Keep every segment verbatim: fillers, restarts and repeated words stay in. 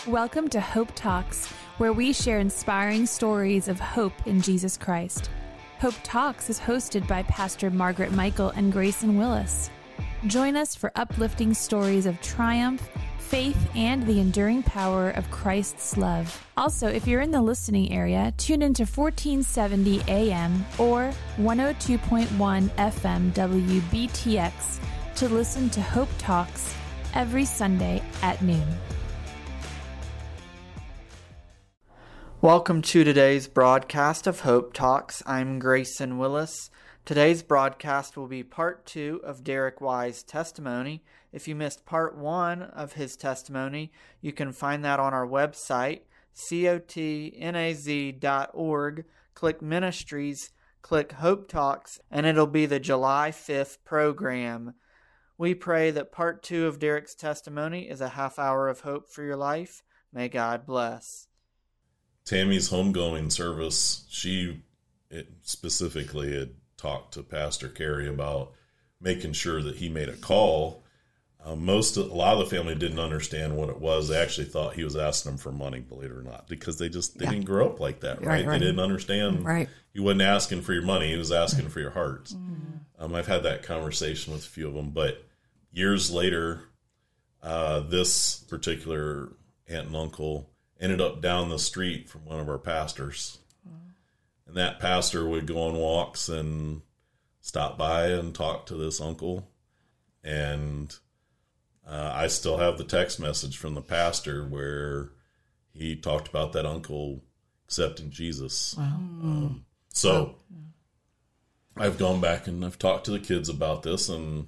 Welcome to Hope Talks, where we share inspiring stories of hope in Jesus Christ. Hope Talks is hosted by Pastor Margaret Michael and Grayson Willis. Join us for uplifting stories of triumph, faith, and the enduring power of Christ's love. Also, if you're in the listening area, tune into fourteen seventy A M or one oh two point one F M W B T X to listen to Hope Talks every Sunday at noon. Welcome to today's broadcast of Hope Talks. I'm Grayson Willis. Today's broadcast will be part two of Derek Wise' testimony. If you missed part one of his testimony, you can find that on our website, cotnaz dot org. Click Ministries, click Hope Talks, and it'll be the July fifth program. We pray that part two of Derek's testimony is a half hour of hope for your life. May God bless. Tammy's homegoing service, she it specifically had talked to Pastor Carey about making sure that he made a call. Uh, most, of, a lot of the family didn't understand what it was. They actually thought he was asking them for money, believe it or not, because they just they yeah. didn't grow up like that, right? right, right. They didn't understand. Right. He wasn't asking for your money; he was asking for your hearts. Mm. Um, I've had that conversation with a few of them, but years later, uh, this particular aunt and uncle ended up down the street from one of our pastors. Mm. And that pastor would go on walks and stop by and talk to this uncle. And uh, I still have the text message from the pastor where he talked about that uncle accepting Jesus. Wow. Um, so wow. I've gone back and I've talked to the kids about this, and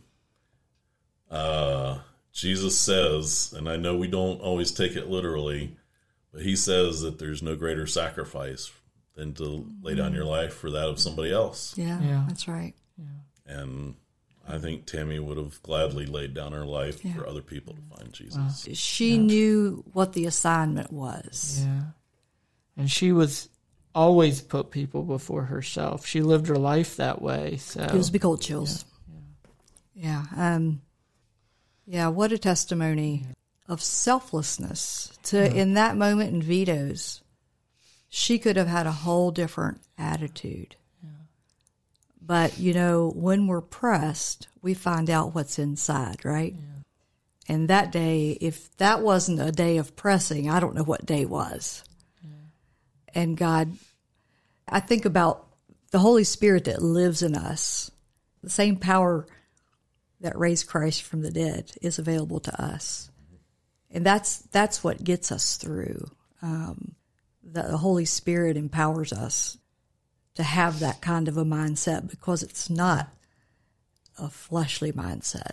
uh, Jesus says, and I know we don't always take it literally, but he says that there's no greater sacrifice than to lay down your life for that of somebody else. Yeah, yeah. That's right. Yeah. And I think Tammy would have gladly laid down her life yeah. for other people to find Jesus. Wow. She yeah. knew what the assignment was. Yeah. And she was always put people before herself. She lived her life that way. So it was big old chills. Yeah. Yeah. Um, yeah, what a testimony yeah. of selflessness to yeah. in that moment in Vito's. She could have had a whole different attitude. Yeah. But, you know, when we're pressed, we find out what's inside, right? Yeah. And that day, if that wasn't a day of pressing, I don't know what day was. Yeah. And God, I think about the Holy Spirit that lives in us. The same power that raised Christ from the dead is available to us. And that's that's what gets us through. Um, the, the Holy Spirit empowers us to have that kind of a mindset because it's not a fleshly mindset.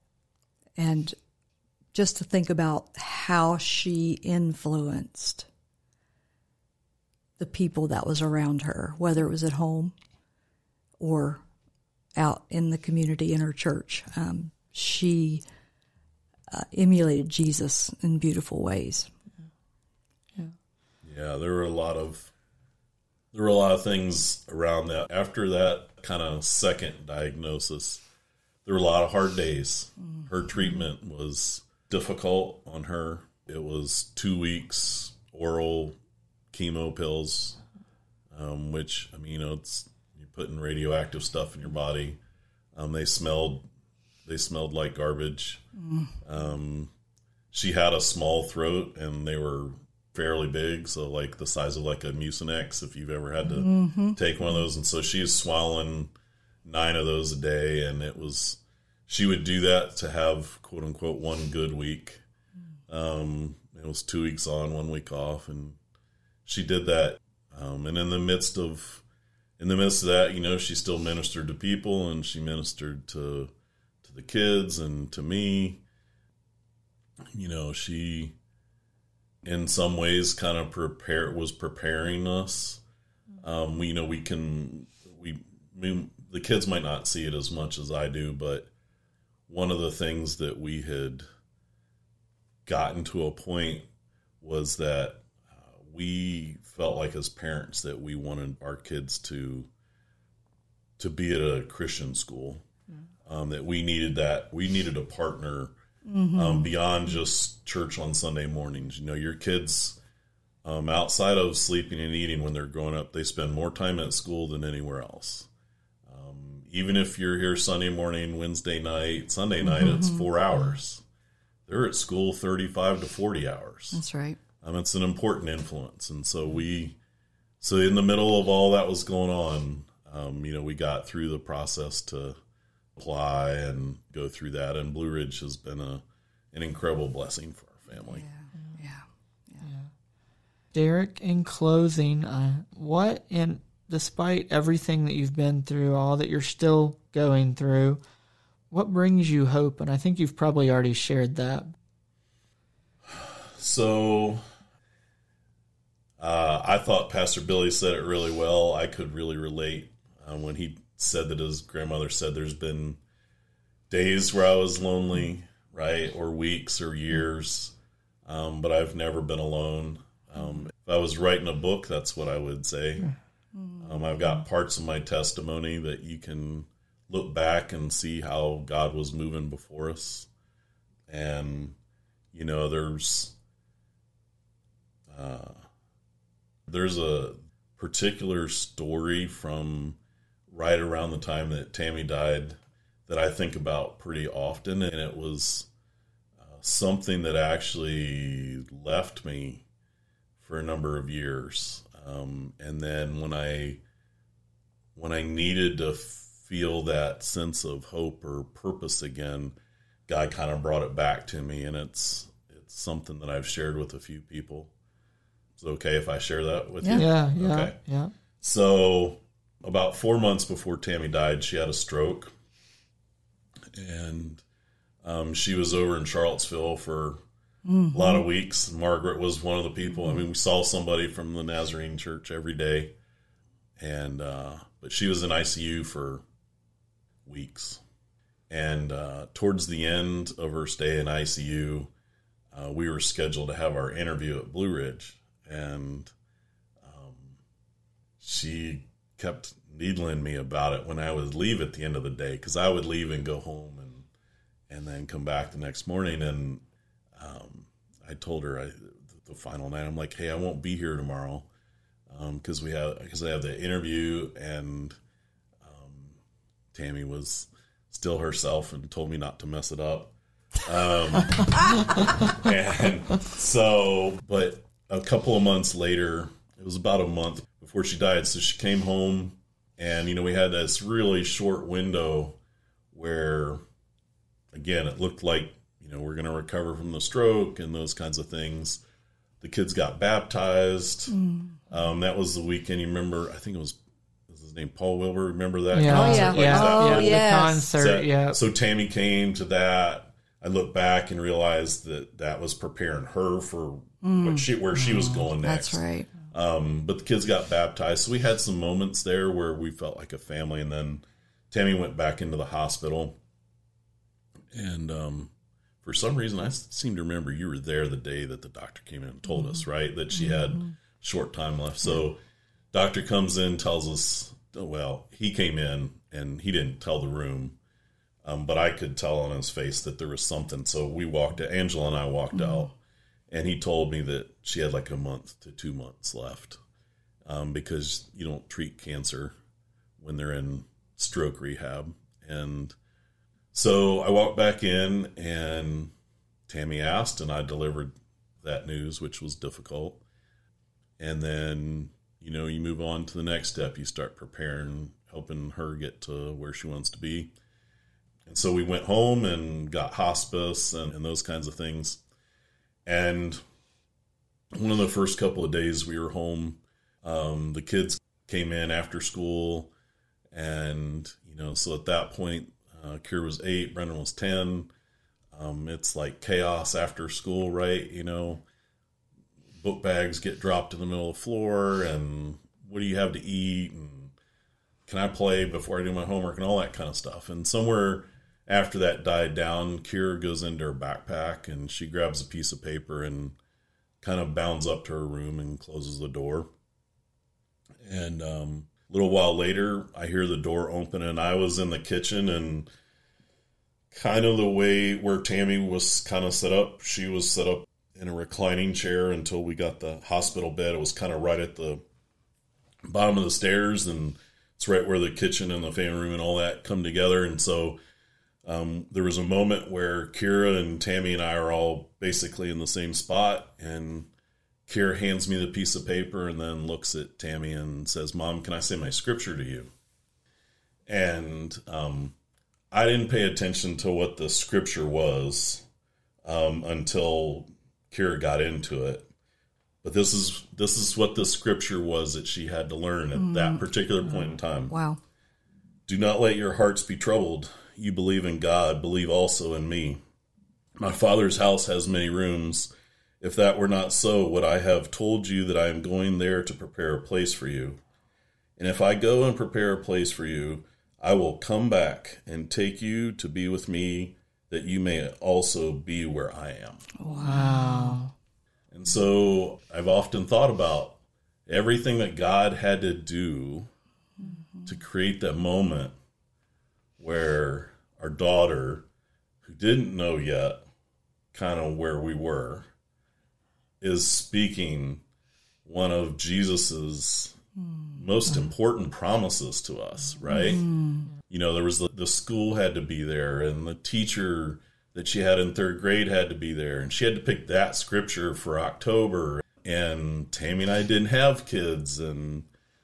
And just to think about how she influenced the people that was around her, whether it was at home or out in the community in her church. Um, she uh, emulated Jesus in beautiful ways. Yeah. Yeah, there were a lot of there were a lot of things around that. After that kind of second diagnosis, there were a lot of hard days. Mm-hmm. Her treatment was difficult on her. It was two weeks oral chemo pills, um, which, I mean, you know, it's you're putting radioactive stuff in your body. Um, they smelled they smelled like garbage. Mm. Um, she had a small throat, and they were fairly big, so like the size of like a Mucinex, if you've ever had to mm-hmm. take one of those. And so she was swallowing nine of those a day, and it was she would do that to have quote unquote one good week. Um, it was two weeks on, one week off, and she did that. Um, and in the midst of in the midst of that, you know, she still ministered to people, and she ministered to to the kids and to me. You know, she in some ways kind of prepare was preparing us. Um, we, you know, we can we, we the kids might not see it as much as I do, but one of the things that we had gotten to a point was that uh, we felt like as parents that we wanted our kids to to be at a Christian school, mm. um, that we needed that we needed a partner mm-hmm. um, beyond just church on Sunday mornings. You know, your kids, um, outside of sleeping and eating when they're growing up, they spend more time at school than anywhere else. Um, even if you're here Sunday morning, Wednesday night, Sunday night, mm-hmm. it's four hours. They're at school thirty-five to forty hours. That's right. Um, it's an important influence. And so we, so in the middle of all that was going on, um, you know, we got through the process to apply and go through that. And Blue Ridge has been a an incredible blessing for our family. Yeah, yeah, yeah. yeah. Derek, in closing, uh, what, and despite everything that you've been through, all that you're still going through, what brings you hope? And I think you've probably already shared that. So uh, I thought Pastor Billy said it really well. I could really relate uh, when he said that his grandmother said there's been days where I was lonely, right, or weeks or years, um, but I've never been alone. Um, if I was writing a book, that's what I would say. Um, I've got parts of my testimony that you can look back and see how God was moving before us. And, you know, there's uh, there's a particular story from right around the time that Tammy died that I think about pretty often, and it was uh, something that actually left me for a number of years. Um, and then when I when I needed to feel that sense of hope or purpose again, God kind of brought it back to me, and it's it's something that I've shared with a few people. Is it okay if I share that with yeah. you? Yeah, yeah, okay. yeah. So about four months before Tammy died, she had a stroke, and um, she was over in Charlottesville for mm-hmm. a lot of weeks. Margaret was one of the people. Mm-hmm. I mean, we saw somebody from the Nazarene Church every day, and uh, but she was in I C U for weeks. And uh, towards the end of her stay in I C U, uh, we were scheduled to have our interview at Blue Ridge, and um, she kept needling me about it when I would leave at the end of the day, because I would leave and go home and and then come back the next morning. And um, I told her I, the final night, I'm like, hey, I won't be here tomorrow because um, we have because I have the interview. And um, Tammy was still herself and told me not to mess it up. Um, and so, but a couple of months later, it was about a month before she died. So she came home, and, you know, we had this really short window where, again, it looked like, you know, we're going to recover from the stroke and those kinds of things. The kids got baptized. Mm. Um, that was the weekend. You remember, I think it was, was his name Paul Wilbur. Remember that? Yeah. concert? Oh, yeah. Like yeah. that? Oh, yeah. yes. The concert, So, yeah. so Tammy came to that. I looked back and realized that that was preparing her for mm. what she, where she was going next. That's right. Um, but the kids got baptized. So we had some moments there where we felt like a family. And then Tammy went back into the hospital. And um, for some reason, I seem to remember you were there the day that the doctor came in and told mm-hmm. us, right, that she mm-hmm. had short time left. So doctor comes in, tells us, well, he came in and he didn't tell the room. Um, but I could tell on his face that there was something. So we walked, Angela and I walked mm-hmm. out, and he told me that she had like a month to two months left um, because you don't treat cancer when they're in stroke rehab. And so I walked back in, and Tammy asked, and I delivered that news, which was difficult. And then, you know, you move on to the next step. You start preparing, helping her get to where she wants to be. And so we went home and got hospice and, and those kinds of things. And one of the first couple of days we were home, um, the kids came in after school. And, you know, so at that point, uh, Kira was eight, Brendan was ten. Um, it's like chaos after school, right? You know, book bags get dropped in the middle of the floor, and what do you have to eat? And can I play before I do my homework and all that kind of stuff? And somewhere after that died down, Kira goes into her backpack and she grabs a piece of paper and kind of bounds up to her room and closes the door. And um, a little while later, I hear the door open, and I was in the kitchen, and kind of the way where Tammy was kind of set up. She was set up in a reclining chair until we got the hospital bed. It was kind of right at the bottom of the stairs, and it's right where the kitchen and the family room and all that come together. And so um, there was a moment where Kira and Tammy and I are all basically in the same spot, and Kira hands me the piece of paper and then looks at Tammy and says, "Mom, can I say my scripture to you?" And um, I didn't pay attention to what the scripture was um, until Kira got into it. But this is this is what the scripture was that she had to learn at mm. that particular point in time. Wow. "Do not let your hearts be troubled. You believe in God, believe also in me. My Father's house has many rooms. If that were not so, would I have told you that I am going there to prepare a place for you? And if I go and prepare a place for you, I will come back and take you to be with me, that you may also be where I am." Wow. And so I've often thought about everything that God had to do mm-hmm. to create that moment where our daughter, who didn't know yet kind of where we were, is speaking one of Jesus's mm. most important promises to us, right? Mm. You know, there was the, the school had to be there, and the teacher that she had in third grade had to be there, and she had to pick that scripture for October. And Tammy and I didn't have kids, and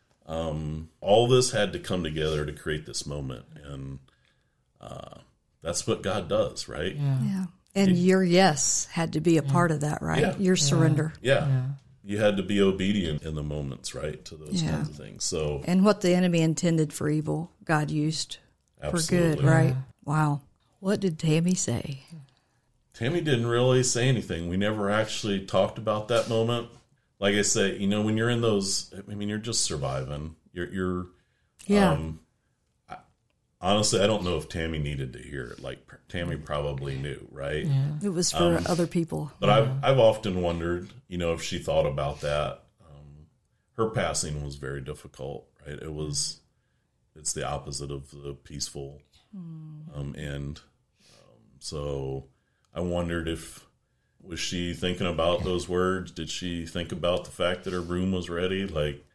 um, all this had to come together to create this moment. And uh, that's what God does, right? Yeah. yeah. And it, your yes had to be a yeah. part of that, right? Yeah. Your surrender. Yeah. yeah. You had to be obedient in the moments, right, to those yeah. kinds of things. So, and what the enemy intended for evil, God used absolutely. for good, right? Yeah. Wow. What did Tammy say? Tammy didn't really say anything. We never actually talked about that moment. Like I say, you know, when you're in those, I mean, you're just surviving. You're, you're yeah. Um, I, honestly, I don't know if Tammy needed to hear it. Like, Tammy probably knew, right? Yeah. It was for um, other people. But yeah. I've, I've often wondered, you know, if she thought about that. Um, her passing was very difficult, right? It was, it's the opposite of the peaceful mm. um, end. Um, so I wondered if, was she thinking about those words? Did she think about the fact that her room was ready? Like,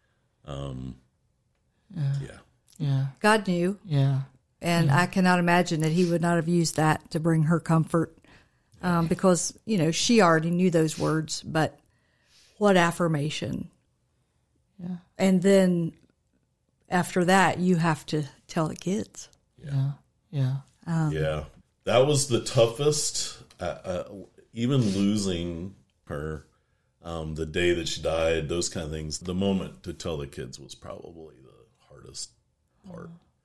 um, yeah. yeah. Yeah. God knew. Yeah. And yeah. I cannot imagine that he would not have used that to bring her comfort um, because, you know, she already knew those words, but what affirmation. Yeah. And then after that, you have to tell the kids. Yeah. Yeah. Um, yeah. That was the toughest. Uh, uh, even losing her um, the day that she died, those kind of things, the moment to tell the kids was probably the hardest part.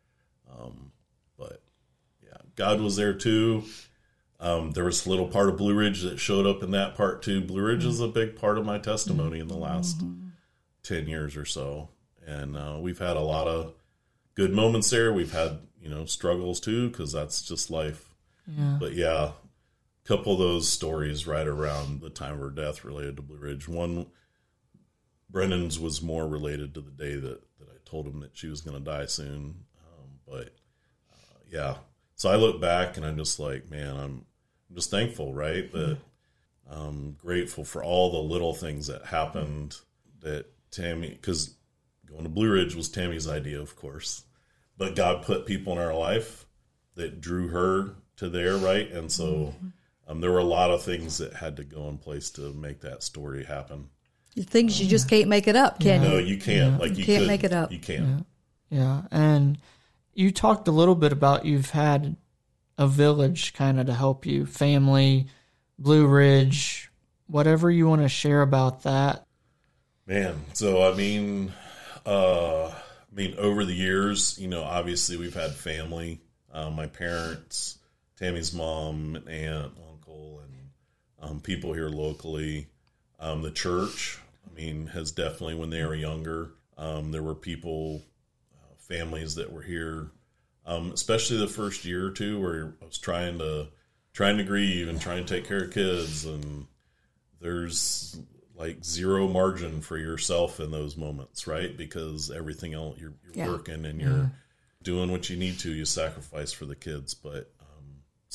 Um, but yeah, God was there too. Um, there was a little part of Blue Ridge that showed up in that part too. Blue Ridge is a big part of my testimony in the last mm-hmm. ten years or so. And uh, we've had a lot of good moments there. We've had, you know, struggles too, because that's just life. Yeah. But yeah, a couple of those stories right around the time of her death related to Blue Ridge. One, Brendan's was more related to the day that, that I told him that she was going to die soon. Um, but uh, yeah, so I look back and I'm just like, man, I'm, I'm just thankful, right? That I'm grateful for all the little things that happened that Tammy, because going to Blue Ridge was Tammy's idea, of course, but God put people in our life that drew her to there, right? And so um, there were a lot of things that had to go in place to make that story happen. Things you just can't make it up, can no, you? No, you can't. Yeah. Like you, you can't could, make it up. You can't. Yeah. yeah. And you talked a little bit about you've had a village kind of to help you, family, Blue Ridge, whatever you want to share about that. Man, so I mean, uh, I mean, over the years, you know, obviously we've had family, uh, my parents, Tammy's mom, and aunt, uncle, and um, people here locally. Um, the church, I mean, has definitely, when they were younger, um, there were people, uh, families that were here, um, especially the first year or two where I was trying to, trying to grieve and trying to take care of kids. And there's like zero margin for yourself in those moments, right? Because everything else, you're, you're yeah. working and you're yeah. doing what you need to, you sacrifice for the kids. But um,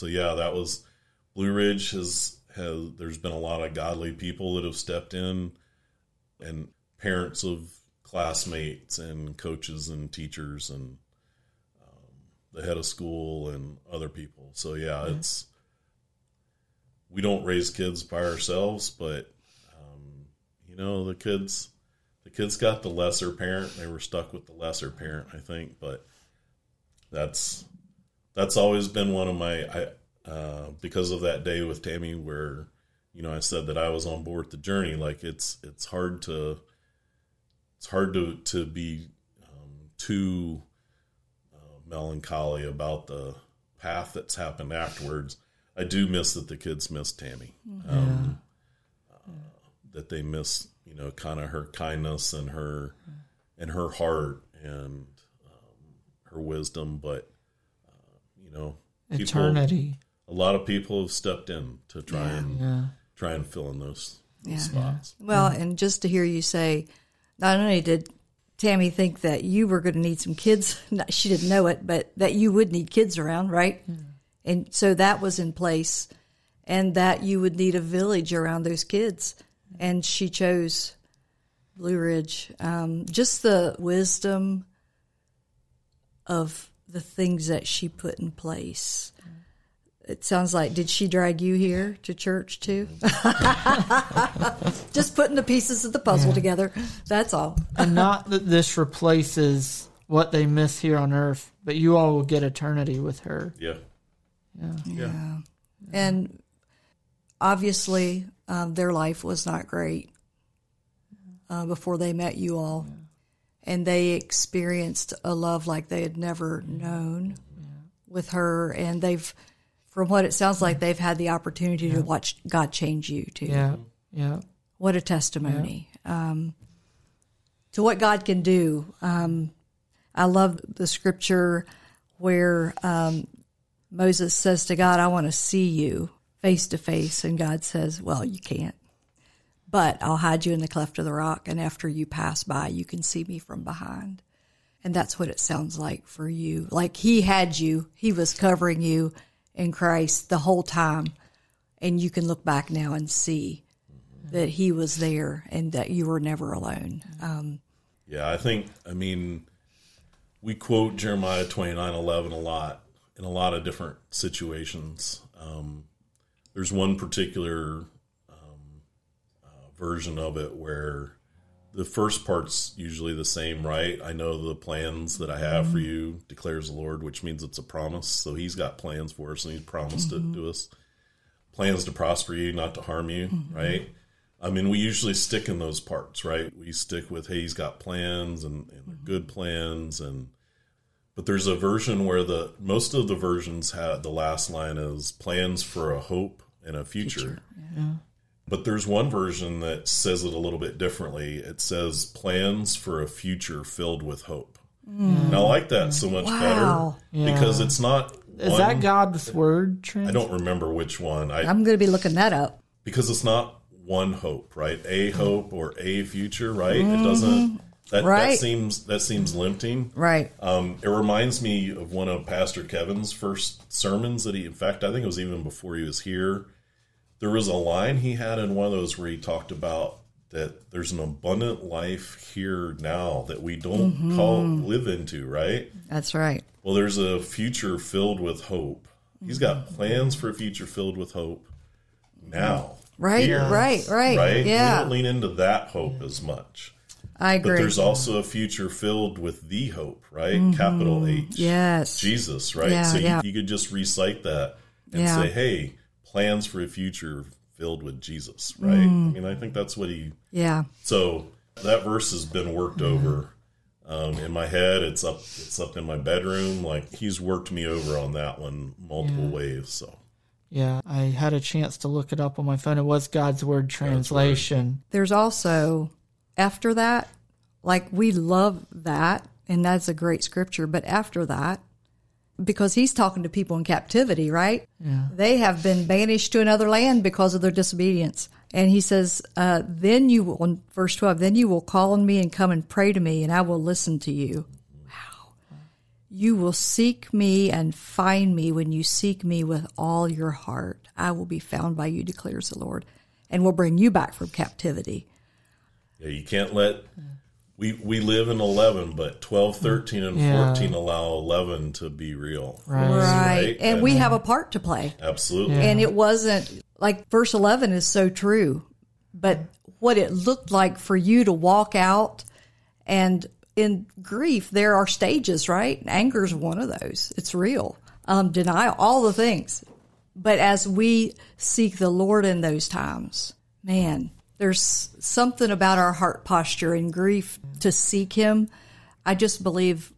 So yeah, that was Blue Ridge has has. There's been a lot of godly people that have stepped in, and parents of classmates and coaches and teachers and um, the head of school and other people. So yeah, mm-hmm. it's we don't raise kids by ourselves, but um, you know the kids. The kids got the lesser parent. They were stuck with the lesser parent, I think. But that's that's always been one of my I, uh, because of that day with Tammy, where you know I said that I was on board with the journey. Like it's it's hard to it's hard to to be um, too uh, melancholy about the path that's happened afterwards. I do miss that the kids miss Tammy. Mm-hmm. Um, uh, that they miss. You know, kind of her kindness and her and her heart and um, her wisdom, but uh, you know, people, eternity. A lot of people have stepped in to try yeah. and yeah. try and fill in those, those yeah. spots. Well, and just to hear you say, not only did Tammy think that you were going to need some kids, she didn't know it, but that you would need kids around, right? Mm. And so that was in place, and that you would need a village around those kids. And she chose Blue Ridge. Um, just the wisdom of the things that she put in place. It sounds like, did she drag you here to church too? Just putting the pieces of the puzzle yeah. together. That's all. And not that this replaces what they miss here on earth, but you all will get eternity with her. Yeah. Yeah. Yeah. yeah. And obviously, Um, their life was not great uh, before they met you all. Yeah. And they experienced a love like they had never known yeah. with her. And they've, from what it sounds like, they've had the opportunity yeah. to watch God change you too. Yeah, yeah. What a testimony yeah. um, to what God can do. Um, I love the scripture where um, Moses says to God, I want to see you face to face, and God says, well, you can't, but I'll hide you in the cleft of the rock, and after you pass by, you can see me from behind. And that's what it sounds like for you. Like he had you, he was covering you in Christ the whole time, and you can look back now and see that he was there and that you were never alone. Um, yeah, I think, I mean, we quote Jeremiah twenty-nine eleven a lot in a lot of different situations. Um, There's one particular um, uh, version of it where the first part's usually the same, right? I know the plans that I have mm-hmm. for you, declares the Lord, which means it's a promise. So he's got plans for us, and he's promised mm-hmm. it to us. Plans to prosper you, not to harm you, mm-hmm. right? I mean, we usually stick in those parts, right? We stick with, hey, he's got plans and, and mm-hmm. good plans. and But there's a version where the most of the versions have the last line is plans for a hope and a future. future. Yeah. But there's one version that says it a little bit differently. It says plans for a future filled with hope. Mm. And I like that so much wow. better because yeah. it's not. Is one, that God's word? Trans- I don't remember which one. I, I'm going to be looking that up. Because it's not one hope, right? A hope or a future, right? Mm-hmm. It doesn't. That, right. that seems that seems limiting. Right. Um, it reminds me of one of Pastor Kevin's first sermons that he, in fact, I think it was even before he was here. There was a line he had in one of those where he talked about that there's an abundant life here now that we don't mm-hmm. call live into, right? That's right. Well, there's a future filled with hope. He's got plans for a future filled with hope now. Right, here, right, right. Right? Yeah. We don't lean into that hope as much. I agree. But there's also a future filled with the hope, right? Mm-hmm. Capital H. Yes. Jesus, right? Yeah, so you, yeah. you could just recite that and yeah. say, hey, plans for a future filled with Jesus, right? Mm. I mean, I think that's what he... Yeah. So that verse has been worked mm. over um, in my head. It's up It's up in my bedroom. Like, he's worked me over on that one multiple yeah. ways, so... Yeah, I had a chance to look it up on my phone. It was God's Word translation. God's Word. There's also, after that, like we love that, and that's a great scripture, but after that, because he's talking to people in captivity, right? Yeah. They have been banished to another land because of their disobedience. And he says, uh, then you will, in verse twelve, then you will call on me and come and pray to me, and I will listen to you. Wow. You will seek me and find me when you seek me with all your heart. I will be found by you, declares the Lord, and will bring you back from captivity. Yeah, you can't let... We we live in eleven, but twelve, thirteen, and Yeah. fourteen allow eleven to be real. Right. Right. And, And- we have a part to play. Absolutely. Yeah. And it wasn't, like verse eleven is so true, but what it looked like for you to walk out, and in grief, there are stages, right? Anger is one of those. It's real. Um, denial, all the things. But as we seek the Lord in those times, man, there's something about our heart posture in grief to seek him. I just believe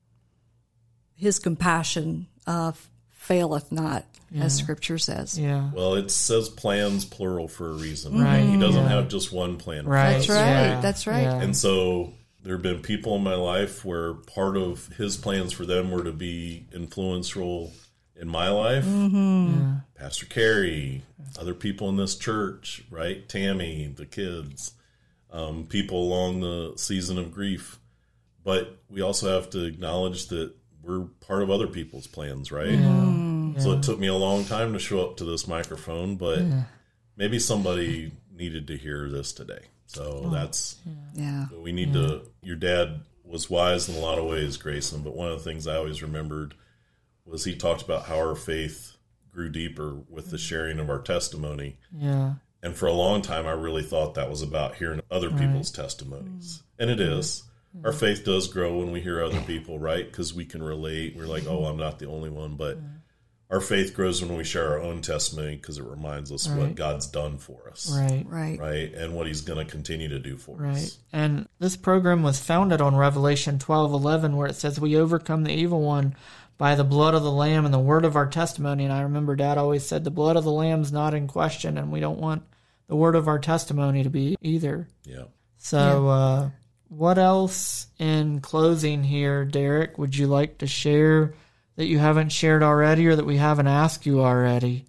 his compassion uh, faileth not, as Scripture says. Yeah. Well, it says plans plural for a reason. Right. He doesn't Yeah. have just one plan. Right. That's right. Yeah. That's right. Yeah. And so there have been people in my life where part of his plans for them were to be influential in my life. Yeah. Pastor Carey, other people in this church, right? Tammy, the kids, um, people along the season of grief. But we also have to acknowledge that we're part of other people's plans, right? So it took me a long time to show up to this microphone, but maybe somebody needed to hear this today. So that's, Yeah. we need to, your dad was wise in a lot of ways, Grayson, but one of the things I always remembered was he talked about how our faith grew deeper with the sharing of our testimony. Yeah. And for a long time, I really thought that was about hearing other people's testimonies. And it is. Our faith does grow when we hear other people, right? Because we can relate. We're like, oh, I'm not the only one. But our faith grows when we share our own testimony because it reminds us Right. what God's done for us. Right. Right. Right? And what he's going to continue to do for Right. us. And this program was founded on Revelation twelve eleven, where it says, we overcome the evil one by the blood of the Lamb and the word of our testimony. And I remember Dad always said the blood of the Lamb's not in question, and we don't want the word of our testimony to be either. Yeah. So, uh, what else in closing here, Derek, would you like to share that you haven't shared already or that we haven't asked you already?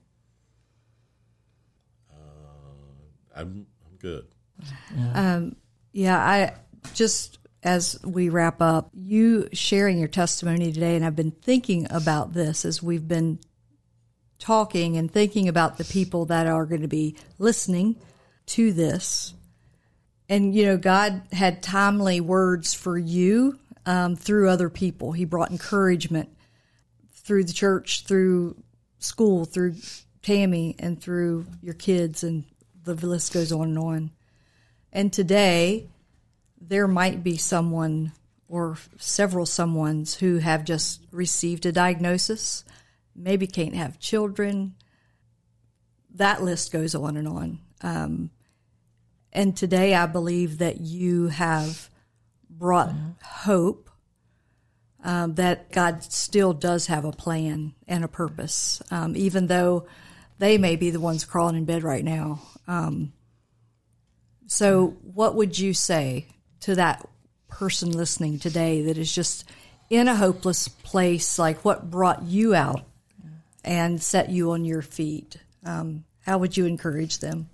Uh, I'm, I'm good. Um, yeah, I just, as we wrap up, you sharing your testimony today, and I've been thinking about this as we've been talking and thinking about the people that are going to be listening to this. And, you know, God had timely words for you um, through other people. He brought encouragement through the church, through school, through Tammy, and through your kids, and the list goes on and on. And today, there might be someone or several someones who have just received a diagnosis, maybe can't have children. That list goes on and on. Um, and today, I believe that you have brought hope, um, that God still does have a plan and a purpose, um, even though they may be the ones crawling in bed right now. Um, so what would you say to that person listening today that is just in a hopeless place? Like, what brought you out and set you on your feet? Um, how would you encourage them?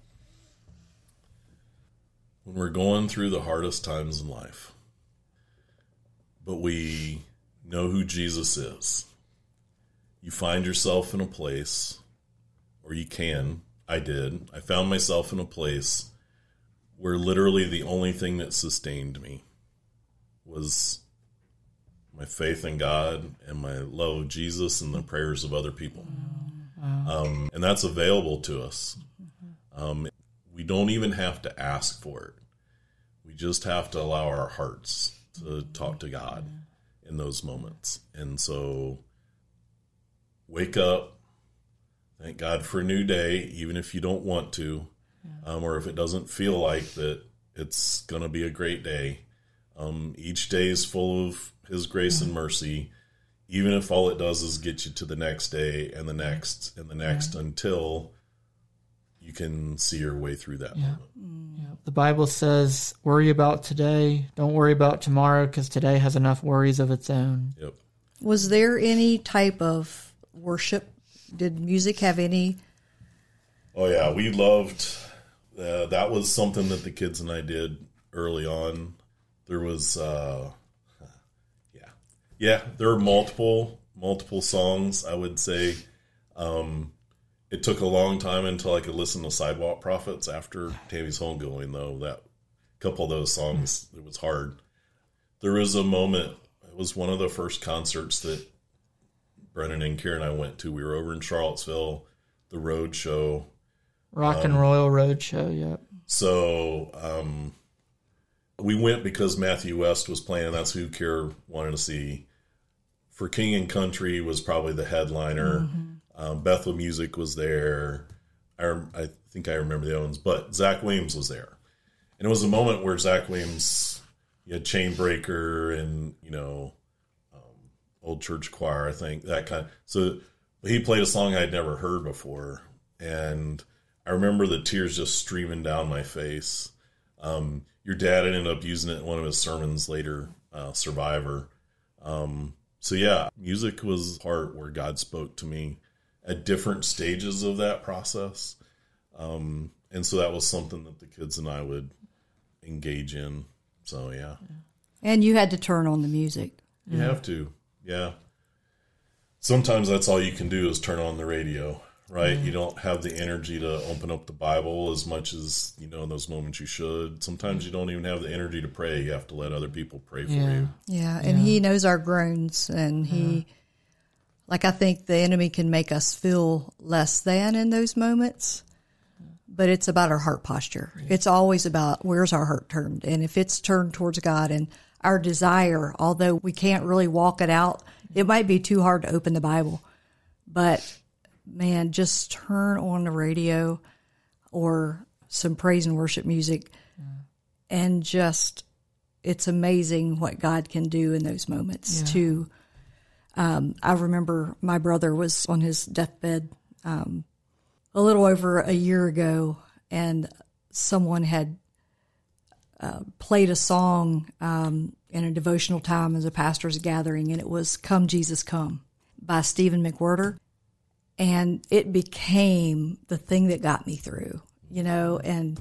When we're going through the hardest times in life, but we know who Jesus is, you find yourself in a place, or you can, I did, I found myself in a place where literally the only thing that sustained me was my faith in God and my love of Jesus and the prayers of other people. Um, and that's available to us. Um, we don't even have to ask for it. We just have to allow our hearts to talk to God in those moments. And so wake up, thank God for a new day, even if you don't want to, um, or if it doesn't feel like that it's going to be a great day. Um, each day is full of his grace and mercy, even if all it does is get you to the next day and the next and the next until you can see your way through that Yeah. moment. Yeah. The Bible says, worry about today. Don't worry about tomorrow, because today has enough worries of its own. Yep. Was there any type of worship? Did music have any? Oh, yeah. We loved, uh, that was something that the kids and I did early on. There was, uh, yeah. Yeah, there are multiple, multiple songs, I would say. Um, it took a long time until I could listen to Sidewalk Prophets after Tammy's Homegoing, though. That couple of those songs, it was hard. There was a moment, it was one of the first concerts that Brennan and Kira and I went to. We were over in Charlottesville, the Road Show. Rock um, and Royal Road Show, yep. So um, we went because Matthew West was playing, and that's who Kira wanted to see. For King and Country was probably the headliner. Mm-hmm. Um, Bethel Music was there. I, I think I remember the other ones, but Zach Williams was there. And it was a moment where Zach Williams, you had Chainbreaker and, you know, um, Old Church Choir, I think, that kind of. So he played a song I'd never heard before. And I remember the tears just streaming down my face. Um, your dad ended up using it in one of his sermons later, uh, Survivor. Um, so, yeah, music was the part where God spoke to me at different stages of that process. Um, and so that was something that the kids and I would engage in. So, yeah. And you had to turn on the music. You yeah. have to, yeah. Sometimes that's all you can do is turn on the radio, right? Mm-hmm. You don't have the energy to open up the Bible as much as, you know, in those moments you should. Sometimes you don't even have the energy to pray. You have to let other people pray for yeah. you. Yeah, and yeah. he knows our groans, and he... Yeah. Like, I think the enemy can make us feel less than in those moments, but it's about our heart posture. Yeah. It's always about where's our heart turned. And if it's turned towards God and our desire, although we can't really walk it out, it might be too hard to open the Bible. But, man, just turn on the radio or some praise and worship music, yeah. and just, it's amazing what God can do in those moments, yeah. too. Um, I remember my brother was on his deathbed um, a little over a year ago, and someone had uh, played a song um, in a devotional time as a pastor's gathering, and it was Come Jesus Come by Stephen McWhirter. And it became the thing that got me through, you know, and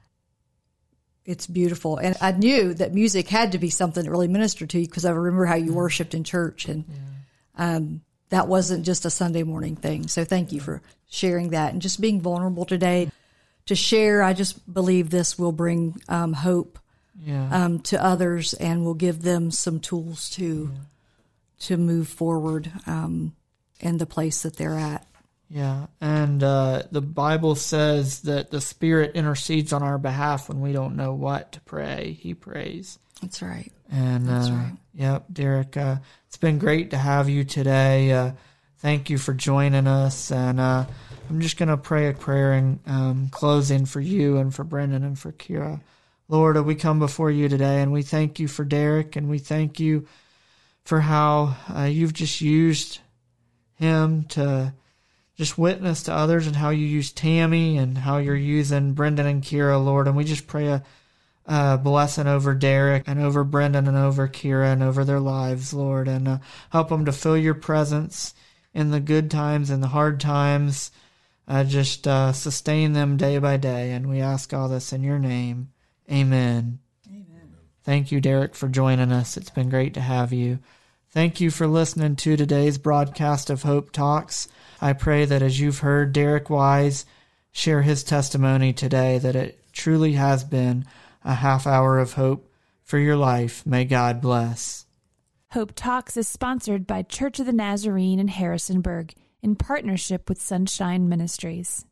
it's beautiful. And I knew that music had to be something that really ministered to you, because I remember how you worshiped in church, and yeah. Um, that wasn't just a Sunday morning thing. So thank you for sharing that and just being vulnerable today to share. I just believe this will bring um, hope yeah. um, to others, and will give them some tools to yeah. to move forward um, in the place that they're at. Yeah, and uh, the Bible says that the Spirit intercedes on our behalf when we don't know what to pray. He prays. That's right. And That's uh, right. Yep, Derek, uh, it's been great to have you today. Uh, thank you for joining us. And uh, I'm just going to pray a prayer in um, closing for you and for Brendan and for Kira. Lord, we come before you today, and we thank you for Derek, and we thank you for how uh, you've just used him to just witness to others, and how you use Tammy, and how you're using Brendan and Kira, Lord. And we just pray a Uh, blessing over Derek and over Brendan and over Kira and over their lives, Lord, and uh, help them to feel your presence in the good times and the hard times. Uh, just uh, sustain them day by day, and we ask all this in your name. Amen. Amen. Thank you, Derek, for joining us. It's been great to have you. Thank you for listening to today's broadcast of Hope Talks. I pray that as you've heard Derek Wise share his testimony today, that it truly has been a half hour of hope for your life. May God bless. Hope Talks is sponsored by Church of the Nazarene in Harrisonburg in partnership with Sunshine Ministries.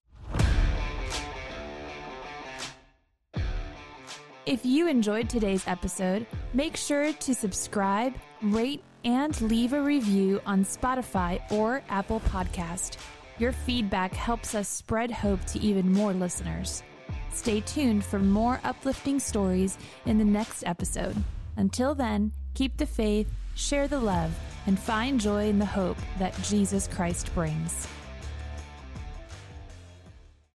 If you enjoyed today's episode, make sure to subscribe, rate, and leave a review on Spotify or Apple Podcast. Your feedback helps us spread hope to even more listeners. Stay tuned for more uplifting stories in the next episode. Until then, keep the faith, share the love, and find joy in the hope that Jesus Christ brings.